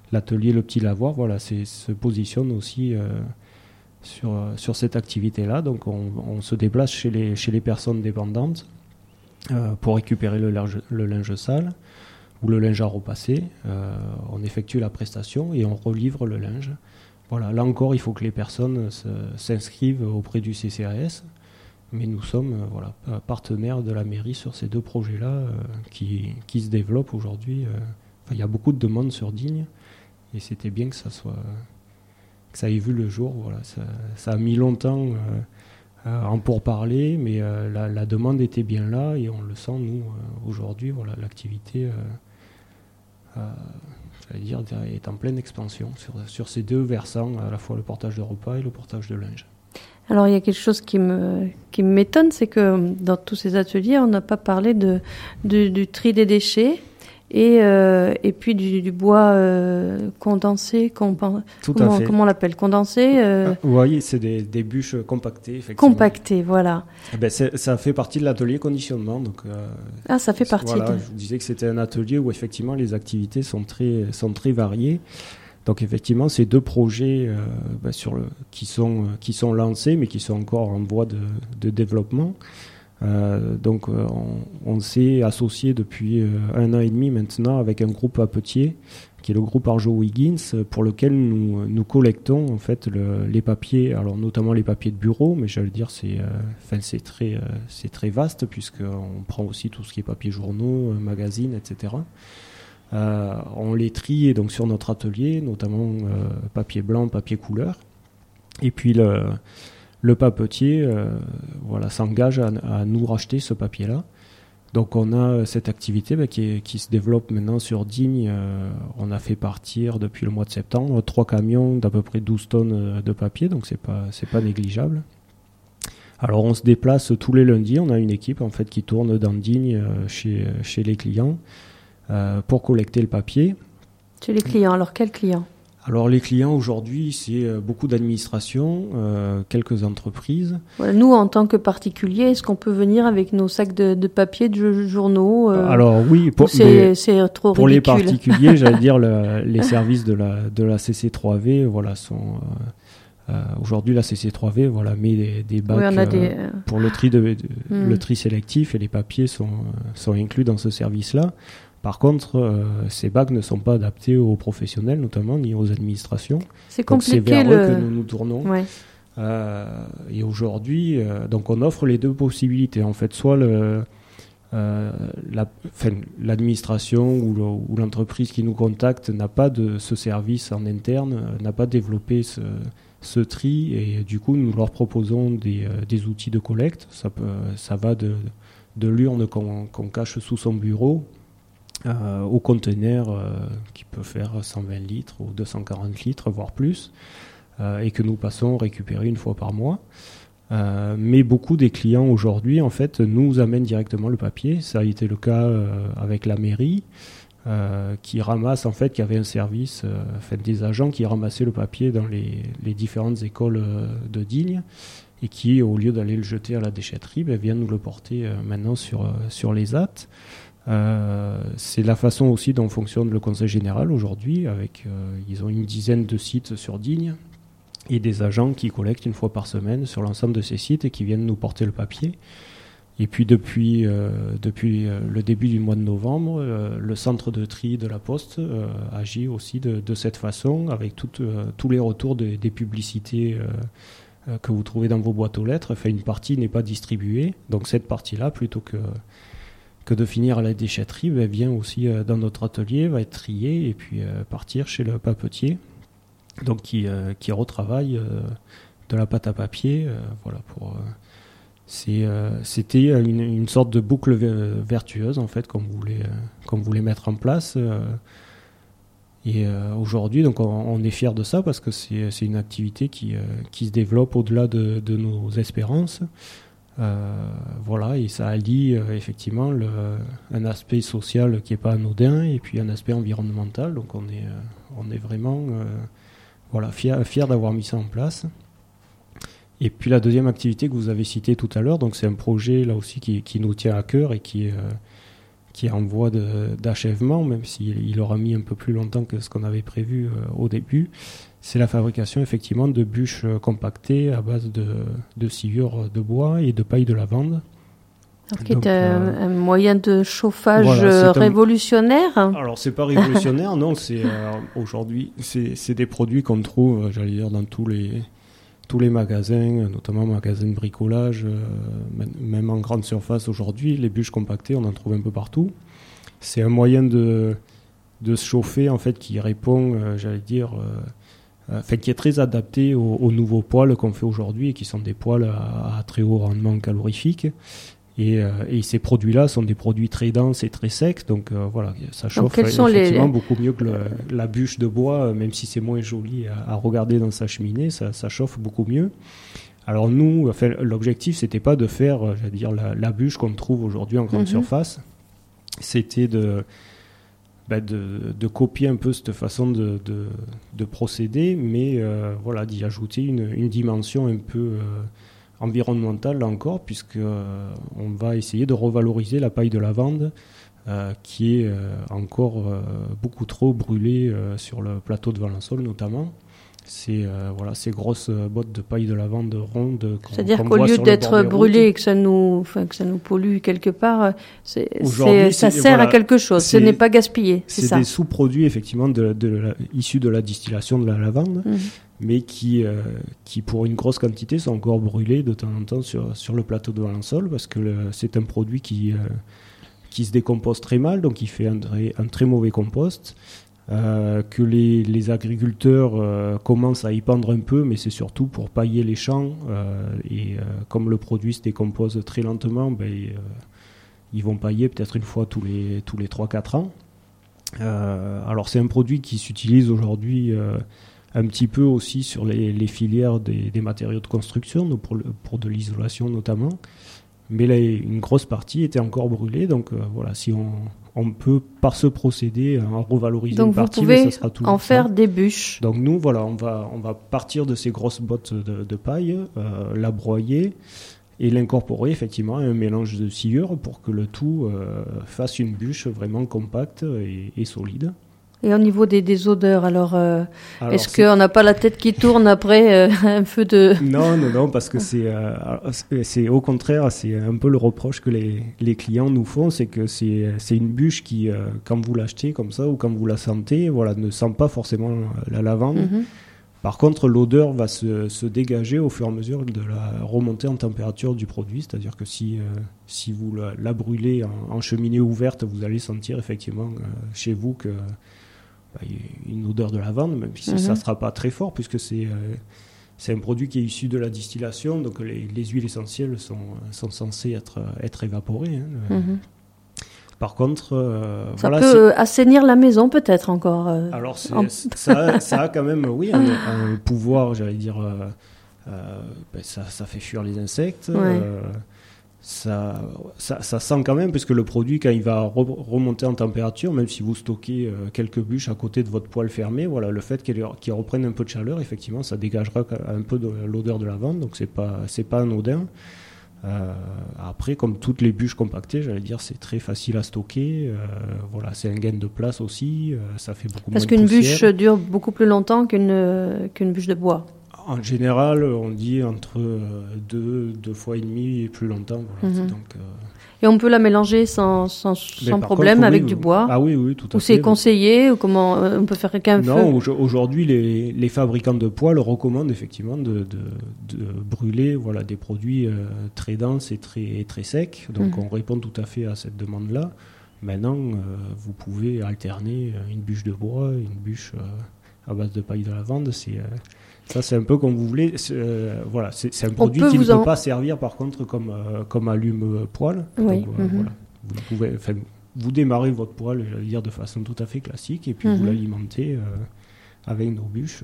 l'atelier Le Petit Lavoir, voilà, c'est, se positionne aussi euh, sur, sur cette activité-là. Donc on, on se déplace chez les, chez les personnes dépendantes euh, pour récupérer le linge, le linge sale ou le linge à repasser. Euh, on effectue la prestation et on relivre le linge. Voilà, là encore, il faut que les personnes se, s'inscrivent auprès du C C A S. Mais nous sommes euh, voilà, partenaires de la mairie sur ces deux projets-là euh, qui, qui se développent aujourd'hui. Euh, enfin, il y a beaucoup de demandes sur Digne et c'était bien que ça, soit, que ça ait vu le jour. Voilà, ça, ça a mis longtemps euh, à en pourparler, mais euh, la, la demande était bien là et on le sent, nous, euh, aujourd'hui. Voilà, l'activité euh, euh, j'allais dire, est en pleine expansion sur, sur ces deux versants, à la fois le portage de repas et le portage de linge. Alors, il y a quelque chose qui me qui m'étonne, c'est que dans tous ces ateliers, on n'a pas parlé de, de du tri des déchets et euh, et puis du, du bois euh, condensé, compa- Tout comment, à fait. comment on l'appelle, condensé. Euh, ah, oui, c'est des, des bûches compactées, effectivement. Compactées, voilà. Eh ben, c'est, ça fait partie de l'atelier conditionnement, donc. Euh, ah, ça fait partie. Voilà, de... je vous disais que c'était un atelier où effectivement les activités sont très sont très variées. Donc effectivement, ces deux projets euh, bah, sur le, qui, sont, qui sont lancés, mais qui sont encore en voie de, de développement. Euh, donc euh, on, on s'est associé depuis euh, un an et demi maintenant avec un groupe à Petier, qui est le groupe Arjo-Wiggins, pour lequel nous, nous collectons en fait le, les papiers, alors notamment les papiers de bureau, mais j'allais dire c'est, euh, enfin, c'est, très, euh, c'est très vaste, puisqu'on prend aussi tout ce qui est papier journaux, euh, magazines, et cetera. Euh, on les trie donc sur notre atelier, notamment euh, papier blanc, papier couleur. Et puis le, le papetier euh, voilà, s'engage à, à nous racheter ce papier-là. Donc on a cette activité bah, qui, est, qui se développe maintenant sur Digne. Euh, on a fait partir depuis le mois de septembre trois camions d'à peu près douze tonnes de papier, donc c'est pas, c'est pas négligeable. Alors on se déplace tous les lundis, on a une équipe en fait qui tourne dans Digne euh, chez, chez les clients. Euh, pour collecter le papier. Chez les clients, alors quels clients ? Alors les clients aujourd'hui, c'est euh, beaucoup d'administrations, euh, quelques entreprises. Voilà, nous, en tant que particuliers, est-ce qu'on peut venir avec nos sacs de, de papier, de journaux euh, Alors oui, pour, c'est, c'est trop pour ridicule. les particuliers, j'allais dire le, les services de la, de la C C trois V voilà, sont... Euh, Euh, aujourd'hui, la C C trois V voilà, met des, des bacs oui, euh, des... pour le tri, de, de, mmh. le tri sélectif et les papiers sont, sont inclus dans ce service-là. Par contre, euh, ces bacs ne sont pas adaptés aux professionnels, notamment, ni aux administrations. C'est compliqué. Donc, c'est vers le... eux que nous nous tournons. Ouais. Euh, et aujourd'hui, euh, donc on offre les deux possibilités. En fait, soit le, euh, la, enfin, l'administration ou, le, ou l'entreprise qui nous contacte n'a pas de ce service en interne, n'a pas développé ce ce tri, et du coup nous leur proposons des, euh, des outils de collecte. Ça, peut, ça va de, de l'urne qu'on, qu'on cache sous son bureau euh, au conteneur euh, qui peut faire cent vingt litres ou deux cent quarante litres, voire plus, euh, et que nous passons récupérer une fois par mois. Euh, mais beaucoup des clients aujourd'hui en fait nous amènent directement le papier. Ça a été le cas euh, avec la mairie. Euh, qui ramasse en fait, qui avait un service, euh, fait des agents qui ramassaient le papier dans les, les différentes écoles euh, de Digne et qui, au lieu d'aller le jeter à la déchetterie, ben, viennent nous le porter euh, maintenant sur, euh, sur les A T. Euh, c'est la façon aussi dont fonctionne le Conseil général aujourd'hui. Avec, euh, ils ont une dizaine de sites sur Digne et des agents qui collectent une fois par semaine sur l'ensemble de ces sites et qui viennent nous porter le papier. Et puis depuis, euh, depuis euh, le début du mois de novembre, euh, le centre de tri de la Poste euh, agit aussi de, de cette façon, avec tout, euh, tous les retours de, des publicités euh, euh, que vous trouvez dans vos boîtes aux lettres. Enfin, une partie n'est pas distribuée, donc cette partie-là, plutôt que, que de finir à la déchetterie, ben, vient aussi euh, dans notre atelier, va être triée et puis euh, partir chez le papetier, donc qui, euh, qui retravaille euh, de la pâte à papier, euh, voilà, pour... Euh, C'est, euh, c'était une, une sorte de boucle vertueuse en fait qu'on voulait, euh, qu'on voulait mettre en place. Euh, et euh, aujourd'hui, donc on, on est fiers de ça parce que c'est, c'est une activité qui, euh, qui se développe au-delà de, de nos espérances. Euh, voilà, et ça allie euh, effectivement le, un aspect social qui n'est pas anodin et puis un aspect environnemental. Donc on est, euh, on est vraiment euh, voilà, fiers, fiers d'avoir mis ça en place. Et puis la deuxième activité que vous avez citée tout à l'heure, donc c'est un projet là aussi qui, qui nous tient à cœur et qui, euh, qui est en voie de, d'achèvement, même s'il il aura mis un peu plus longtemps que ce qu'on avait prévu euh, au début. C'est la fabrication effectivement de bûches compactées à base de, de sciure de bois et de paille de lavande. Donc, qui est euh, un moyen de chauffage voilà, révolutionnaire. Un... Alors c'est pas révolutionnaire, non. C'est euh, aujourd'hui, c'est, c'est des produits qu'on trouve, j'allais dire, dans tous les tous les magasins, notamment magasins de bricolage, euh, même en grande surface aujourd'hui. Les bûches compactées, on en trouve un peu partout. C'est un moyen de de se chauffer en fait qui répond, euh, j'allais dire. Euh, Enfin, qui est très adapté aux, aux nouveaux poêles qu'on fait aujourd'hui et qui sont des poêles à, à très haut rendement calorifique. Et, euh, et ces produits-là sont des produits très denses et très secs, donc euh, voilà, ça chauffe donc, effectivement les... beaucoup mieux que le, la bûche de bois, même si c'est moins joli à, à regarder dans sa cheminée, ça, ça chauffe beaucoup mieux. Alors nous, enfin, l'objectif, c'était pas de faire, j'allais dire, la, la bûche qu'on trouve aujourd'hui en grande mm-hmm. surface, c'était de Bah de, de copier un peu cette façon de, de, de procéder, mais euh, voilà, d'y ajouter une, une dimension un peu euh, environnementale là encore, puisque euh, on va essayer de revaloriser la paille de lavande euh, qui est euh, encore euh, beaucoup trop brûlée euh, sur le plateau de Valensole notamment. C'est euh, voilà, ces grosses bottes de paille de lavande rondes. C'est-à-dire qu'au lieu d'être brûlé et que ça nous, enfin, que ça nous pollue quelque part, c'est, c'est, ça c'est, sert voilà, à quelque chose. Ce n'est pas gaspillé. C'est, c'est ça. des sous-produits effectivement de, de la, issus de la distillation de la lavande, mmh. mais qui, euh, qui pour une grosse quantité sont encore brûlés de temps en temps sur sur le plateau de Valensole parce que le, c'est un produit qui euh, qui se décompose très mal, donc il fait un, un très mauvais compost. Euh, que les, les agriculteurs euh, commencent à y pendre un peu, mais c'est surtout pour pailler les champs. Euh, et euh, comme le produit se décompose très lentement, ben, euh, ils vont pailler peut-être une fois tous les, tous les trois à quatre ans. Euh, alors c'est un produit qui s'utilise aujourd'hui euh, un petit peu aussi sur les, les filières des, des matériaux de construction, donc pour, le, pour de l'isolation notamment. Mais là, une grosse partie était encore brûlée, donc euh, voilà, si on... on peut, par ce procédé, en revaloriser donc une partie, mais ça sera tout. Donc, vous pouvez en faire des bûches. Donc, nous, voilà, on va, on va partir de ces grosses bottes de, de paille, euh, la broyer et l'incorporer, effectivement, à un mélange de sciure pour que le tout euh, fasse une bûche vraiment compacte et, et solide. Et au niveau des, des odeurs, alors, euh, alors est-ce qu'on n'a pas la tête qui tourne après euh, un peu de... Non, non, non, parce que c'est, euh, c'est au contraire, c'est un peu le reproche que les, les clients nous font, c'est que c'est, c'est une bûche qui, euh, quand vous l'achetez comme ça ou quand vous la sentez, voilà, ne sent pas forcément la lavande. Mm-hmm. Par contre, l'odeur va se, se dégager au fur et à mesure de la remontée en température du produit, c'est-à-dire que si, euh, si vous la, la brûlez en, en cheminée ouverte, vous allez sentir effectivement euh, chez vous que... une odeur de lavande, même si mmh. ça ne sera pas très fort, puisque c'est, euh, c'est un produit qui est issu de la distillation, donc les, les huiles essentielles sont, sont censées être, être évaporées. Hein. Mmh. Par contre... Euh, ça voilà, peut c'est... assainir la maison, peut-être, encore. Euh, Alors, c'est, en... ça, ça a quand même, oui, un, un pouvoir, j'allais dire... Euh, euh, ben ça, ça fait fuir les insectes. Ouais. Euh, Ça, ça, ça sent quand même, puisque le produit, quand il va re- remonter en température, même si vous stockez euh, quelques bûches à côté de votre poêle fermé, voilà, le fait qu'il, qu'il reprenne un peu de chaleur, effectivement, ça dégagera un peu de l'odeur de lavande, donc c'est pas, c'est pas anodin. Euh, après, comme toutes les bûches compactées, j'allais dire, c'est très facile à stocker. Euh, voilà, c'est un gain de place aussi, euh, ça fait beaucoup moins de poussière. Parce qu'une bûche dure beaucoup plus longtemps qu'une, qu'une bûche de bois. En général, on dit entre deux, deux fois et demi et plus longtemps. Voilà. Mm-hmm. Donc, euh... Et on peut la mélanger sans, sans, sans problème contre, avec oui, du oui. bois. Ah oui, oui, tout à ou fait. c'est conseillé, ou comment on peut faire qu'un feu. Non, aujourd'hui, les, les fabricants de poêles recommandent effectivement de, de, de brûler voilà, des produits euh, très denses et très, très secs. Donc mm-hmm. on répond tout à fait à cette demande-là. Maintenant, euh, vous pouvez alterner une bûche de bois, une bûche euh, à base de paille de lavande. C'est... Euh, Ça, c'est un peu comme vous voulez. C'est, euh, voilà, c'est, c'est un produit qui ne peut en... pas servir, par contre, comme, euh, comme allume-poêle. Oui. Donc, euh, mm-hmm. voilà. Vous pouvez, vous démarrez votre poêle, j'allais dire, de façon tout à fait classique, et puis mm-hmm. vous l'alimentez euh, avec nos bûches.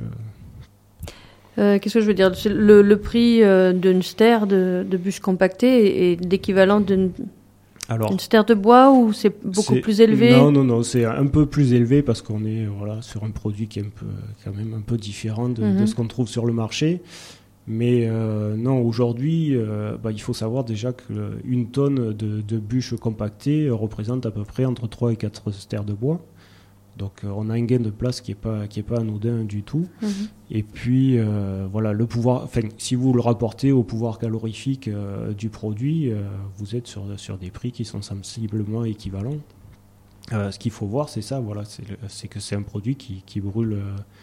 Euh. Euh, qu'est-ce que je veux dire ? Le, le prix euh, d'une stère de, de bûches compactées est, est l'équivalent d'une... Alors, une stère de bois ou c'est beaucoup c'est, plus élevé ? Non, non, non, c'est un peu plus élevé parce qu'on est voilà, sur un produit qui est un peu, quand même un peu différent de, mm-hmm. de ce qu'on trouve sur le marché. Mais euh, non, aujourd'hui, euh, bah, il faut savoir déjà qu'une tonne de, de bûches compactées représente à peu près entre trois et quatre stères de bois. Donc euh, on a un gain de place qui n'est pas, qui est pas anodin du tout. Mmh. Et puis euh, voilà, le pouvoir, enfin, si vous le rapportez au pouvoir calorifique euh, du produit, euh, vous êtes sur, sur des prix qui sont sensiblement équivalents. Euh, ce qu'il faut voir, c'est ça, voilà, c'est, le, c'est que c'est un produit qui, qui brûle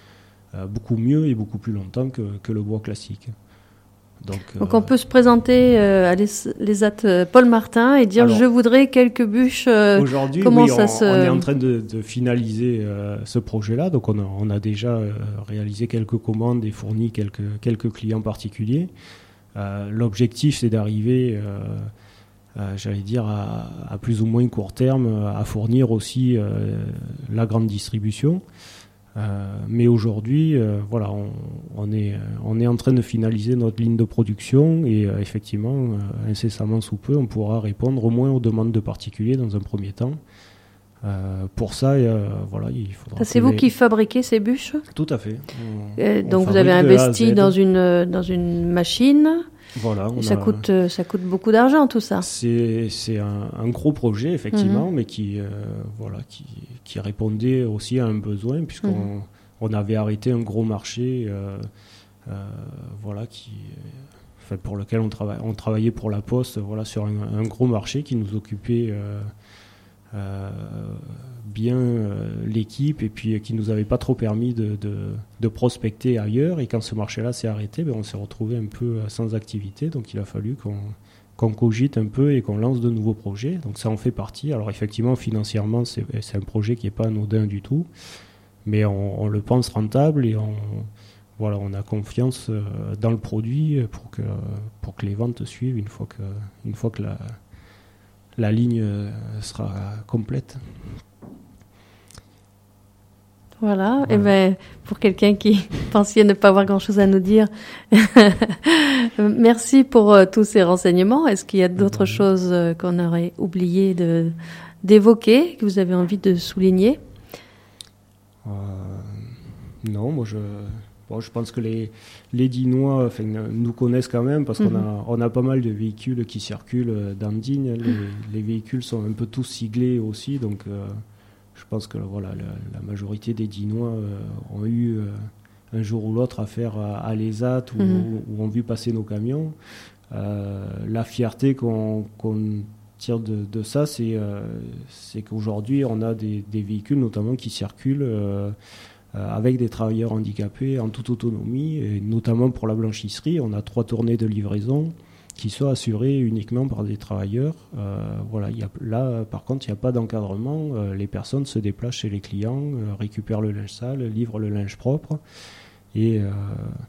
euh, beaucoup mieux et beaucoup plus longtemps que, que le bois classique. Donc, Donc euh, on peut se présenter euh, à l'E S A T Paul Martin et dire alors, je voudrais quelques bûches. Euh, aujourd'hui, comment oui, ça on, se... on est en train de, de finaliser euh, ce projet-là. Donc on a, on a déjà euh, réalisé quelques commandes et fourni quelques, quelques clients particuliers. Euh, l'objectif, c'est d'arriver, euh, euh, j'allais dire, à, à plus ou moins court terme, à fournir aussi euh, la grande distribution. Euh, mais aujourd'hui, euh, voilà, on, on, est, on est en train de finaliser notre ligne de production et euh, effectivement, euh, incessamment sous peu, on pourra répondre au moins aux demandes de particuliers dans un premier temps. Euh, pour ça, euh, voilà, il faudra. C'est vous les... qui fabriquez ces bûches ? Tout à fait. On, euh, donc vous avez investi dans une dans une machine. Voilà, on ça a... coûte ça coûte beaucoup d'argent tout ça. C'est c'est un, un gros projet effectivement, mmh. mais qui euh, voilà qui qui répondait aussi à un besoin puisqu'on mmh. on avait arrêté un gros marché euh, euh, voilà qui enfin pour lequel on travaille on travaillait pour la Poste voilà sur un, un gros marché qui nous occupait euh, euh, bien euh, l'équipe et puis qui nous avait pas trop permis de, de, de prospecter ailleurs, et quand ce marché-là s'est arrêté, ben on s'est retrouvé un peu sans activité, donc il a fallu qu'on, qu'on cogite un peu et qu'on lance de nouveaux projets, donc ça en fait partie. Alors effectivement financièrement c'est, c'est un projet qui est pas anodin du tout, mais on, on le pense rentable et on, voilà, on a confiance dans le produit pour que, pour que les ventes suivent une fois que, une fois que la la ligne sera complète. Voilà, voilà. Et ben pour quelqu'un qui pensait ne pas avoir grand-chose à nous dire, merci pour euh, tous ces renseignements. Est-ce qu'il y a d'autres mmh. choses euh, qu'on aurait oublié de, d'évoquer, que vous avez envie de souligner ? euh, Non, moi je... Bon, je pense que les, les Dinois enfin, nous connaissent quand même parce mmh. qu'on a, on a pas mal de véhicules qui circulent dans Digne. Les, les véhicules sont un peu tous siglés aussi, donc euh, je pense que voilà, la, la majorité des Dinois euh, ont eu euh, un jour ou l'autre affaire à, à l'E S A T ou, mmh. ou ont vu passer nos camions. Euh, la fierté qu'on, qu'on tire de, de ça, c'est, euh, c'est qu'aujourd'hui, on a des, des véhicules notamment qui circulent euh, avec des travailleurs handicapés en toute autonomie, et notamment pour la blanchisserie, on a trois tournées de livraison qui sont assurées uniquement par des travailleurs. Euh, voilà, y a, là, par contre, il n'y a pas d'encadrement. Euh, les personnes se déplacent chez les clients, euh, récupèrent le linge sale, livrent le linge propre, et, euh,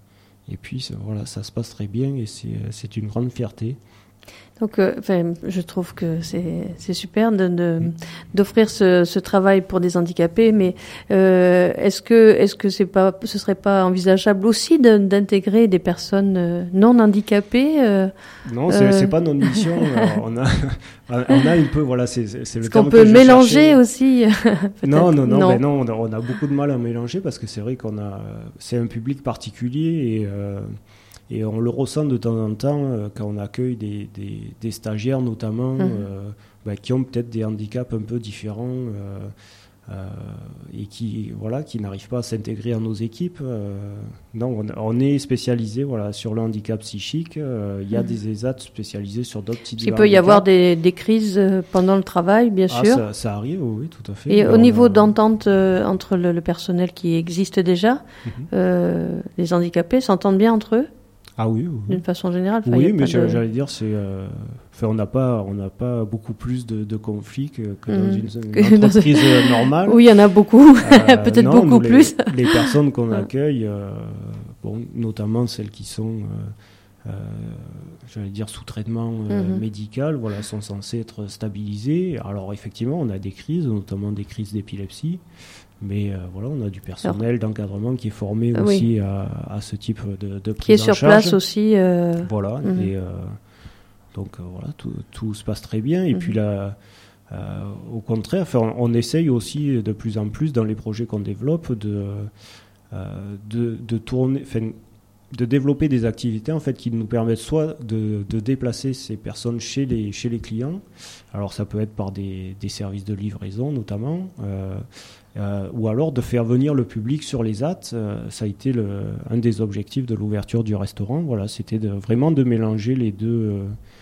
et puis voilà, ça se passe très bien et c'est, c'est une grande fierté. Donc, euh, enfin, je trouve que c'est, c'est super de, de, d'offrir ce, ce travail pour des handicapés, mais euh, est-ce que, est-ce que c'est pas, ce serait pas envisageable aussi de, d'intégrer des personnes non handicapées euh, Non, c'est, euh... c'est pas notre mission. on a, on a un peu, voilà, c'est, c'est, c'est le Est-ce terme qu'on peut que mélanger aussi Non, non, non, non. Ben non on, a, on a beaucoup de mal à mélanger parce que c'est vrai qu'on a, c'est un public particulier et. Euh, Et on le ressent de temps en temps euh, quand on accueille des, des, des stagiaires notamment mmh. euh, bah, qui ont peut-être des handicaps un peu différents euh, euh, et qui, voilà, qui n'arrivent pas à s'intégrer à nos équipes. Euh, non, on, on est spécialisé voilà, sur le handicap psychique. Il euh, y a mmh. des E S A T spécialisés sur d'autres types de handicaps. Il peut y avoir des, des crises pendant le travail, bien ah, sûr. Ça, ça arrive, oui, tout à fait. Et Alors, au niveau a... d'entente euh, entre le, le personnel qui existe déjà, mmh. euh, les handicapés s'entendent bien entre eux ? Ah oui, oui. D'une façon générale. Oui, mais de... j'allais dire, c'est, euh, on n'a pas, on n'a pas beaucoup plus de, de conflits que, que dans mmh. une, une entreprise dans... normale. Oui, il y en a beaucoup, euh, peut-être non, beaucoup les, plus. Les personnes qu'on accueille, euh, bon, notamment celles qui sont, euh, euh, j'allais dire, sous traitement euh, mmh. médical, voilà, sont censées être stabilisées. Alors effectivement, on a des crises, notamment des crises d'épilepsie. Mais euh, voilà, on a du personnel Alors, d'encadrement qui est formé euh, aussi oui. à, à ce type de, de prise en charge. Qui est sur place aussi. Euh... Voilà, mm-hmm. et euh, donc euh, voilà, tout, tout se passe très bien. Et mm-hmm. puis là, euh, au contraire, on, on essaye aussi de plus en plus dans les projets qu'on développe de, euh, de, de tourner, de développer des activités en fait qui nous permettent soit de, de déplacer ces personnes chez les chez les clients. Alors ça peut être par des, des services de livraison notamment, euh, euh, ou alors de faire venir le public sur les A T. Euh, ça a été le, un des objectifs de l'ouverture du restaurant. Voilà, c'était de, vraiment de mélanger les deux. Euh,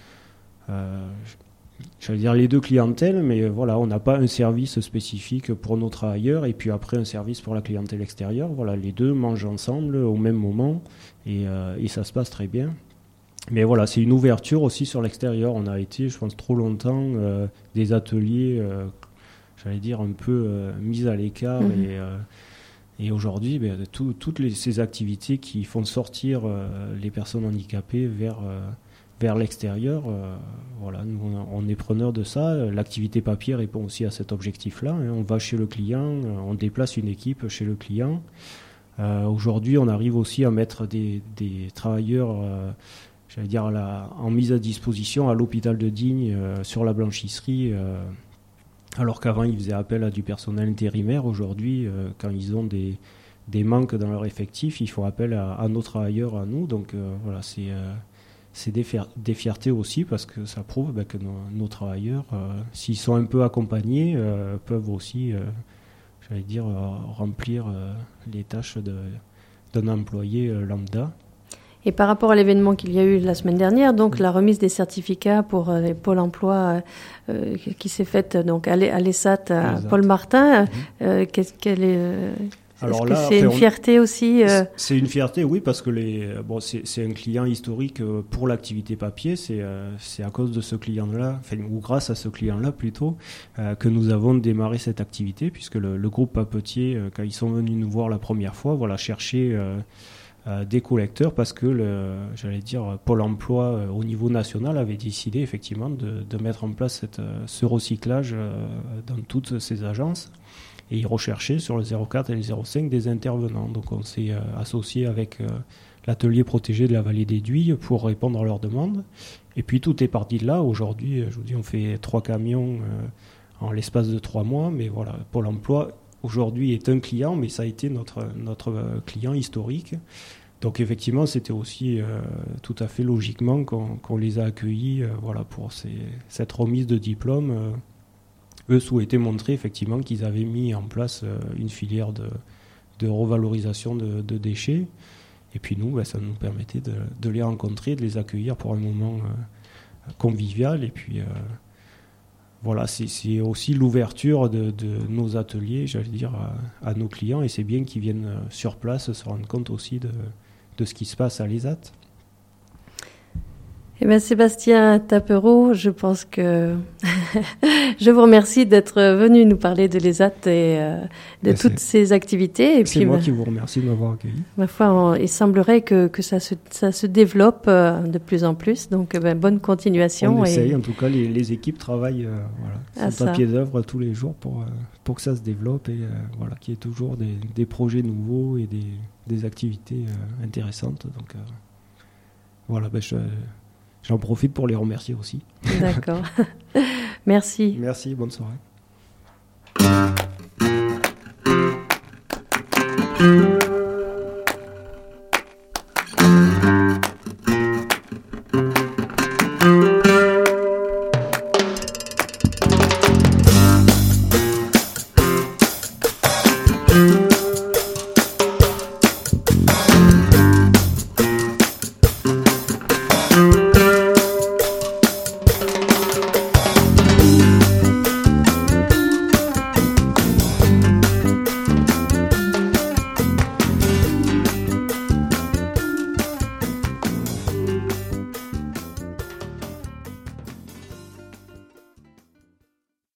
euh, J'allais dire les deux clientèles, mais euh, voilà, on n'a pas un service spécifique pour nos travailleurs et puis après un service pour la clientèle extérieure. Voilà, les deux mangent ensemble au même moment et, euh, et ça se passe très bien. Mais voilà, c'est une ouverture aussi sur l'extérieur. On a été, je pense, trop longtemps euh, des ateliers, euh, j'allais dire, un peu euh, mis à l'écart. Mmh. Et, euh, et aujourd'hui, ben, tout, toutes les, ces activités qui font sortir euh, les personnes handicapées vers... Euh, vers l'extérieur, euh, voilà, nous on, on est preneur de ça. L'activité papier répond aussi à cet objectif-là. Hein. On va chez le client, on déplace une équipe chez le client. Euh, aujourd'hui, on arrive aussi à mettre des, des travailleurs, euh, j'allais dire, à la, en mise à disposition à l'hôpital de Digne euh, sur la blanchisserie. Euh, alors qu'avant, ils faisaient appel à du personnel intérimaire. Aujourd'hui, euh, quand ils ont des, des manques dans leur effectif, ils font appel à, à nos travailleurs, à nous. Donc euh, voilà, c'est... Euh, C'est des, fier- des fiertés aussi parce que ça prouve bah, que nos, nos travailleurs, euh, s'ils sont un peu accompagnés, euh, peuvent aussi, euh, j'allais dire, euh, remplir euh, les tâches de, d'un employé euh, lambda. Et par rapport à l'événement qu'il y a eu la semaine dernière, donc mmh. la remise des certificats pour euh, Pôle emploi euh, qui s'est faite donc, à l'ESAT à Paul Martin, mmh. euh, qu'est-ce qu'elle est... Euh, Alors Est-ce là, que c'est une fierté on... aussi euh... C'est une fierté, oui, parce que les, bon, c'est, c'est un client historique pour l'activité papier. C'est, euh, c'est à cause de ce client-là, enfin, ou grâce à ce client-là plutôt, euh, que nous avons démarré cette activité, puisque le, le groupe Papetier, euh, quand ils sont venus nous voir la première fois, voilà, chercher euh, euh, des collecteurs, parce que, le, j'allais dire, Pôle emploi euh, au niveau national avait décidé effectivement de, de mettre en place cette, euh, ce recyclage euh, dans toutes ces agences. Et ils recherchaient sur le zéro quatre et le zéro cinq des intervenants. Donc on s'est euh, associé avec euh, l'atelier protégé de la vallée des Duilles pour répondre à leurs demandes. Et puis tout est parti de là. Aujourd'hui, je vous dis, on fait trois camions euh, en l'espace de trois mois. Mais voilà, Pôle emploi, aujourd'hui, est un client, mais ça a été notre, notre euh, client historique. Donc effectivement, c'était aussi euh, tout à fait logiquement qu'on, qu'on les a accueillis euh, voilà, pour ces, cette remise de diplôme. Euh, Eux souhaitaient montrer effectivement qu'ils avaient mis en place euh, une filière de, de revalorisation de, de déchets. Et puis nous, bah, ça nous permettait de, de les rencontrer, de les accueillir pour un moment euh, convivial. Et puis euh, voilà, c'est, c'est aussi l'ouverture de, de nos ateliers, j'allais dire, à, à nos clients. Et c'est bien qu'ils viennent sur place se rendre compte aussi de, de ce qui se passe à l'ESAT. Eh bien, Sébastien Tapereau, je pense que je vous remercie d'être venu nous parler de l'ESAT et euh, de ben toutes ces activités. Et c'est puis, moi bah, qui vous remercie de m'avoir accueilli. Ma foi, on, il semblerait que, que ça, se, ça se développe euh, de plus en plus. Donc, ben, bonne continuation. On essaye, et... en tout cas, les, les équipes travaillent euh, voilà, sont à pied d'œuvre tous les jours pour, euh, pour que ça se développe et euh, voilà, qu'il y ait toujours des, des projets nouveaux et des, des activités euh, intéressantes. Donc, euh, voilà, ben, je... J'en profite pour les remercier aussi. D'accord. Merci. Merci, bonne soirée. Thank you.